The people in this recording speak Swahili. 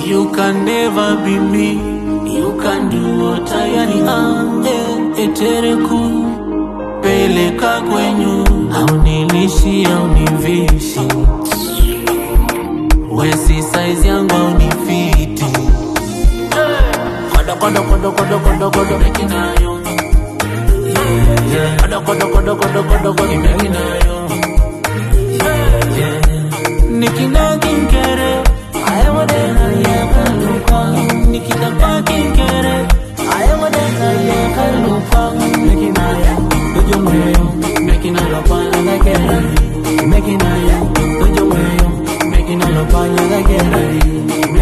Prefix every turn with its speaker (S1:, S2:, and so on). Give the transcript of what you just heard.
S1: You can never be me. You can do what I am. Etereku peleka kwenyu, haunilishi haunivishi. Wesi size yangu haunifiti. Kodo making ayo. Kodo making ayo. Nikina kinkere, ayawa dena yakaluka. Nikita pa kinkere, ayawa dena yakaluka. Making ayo, dojo mayo, making ayo pala kera. Making ayo, dojo mayo, making ayo pala kera.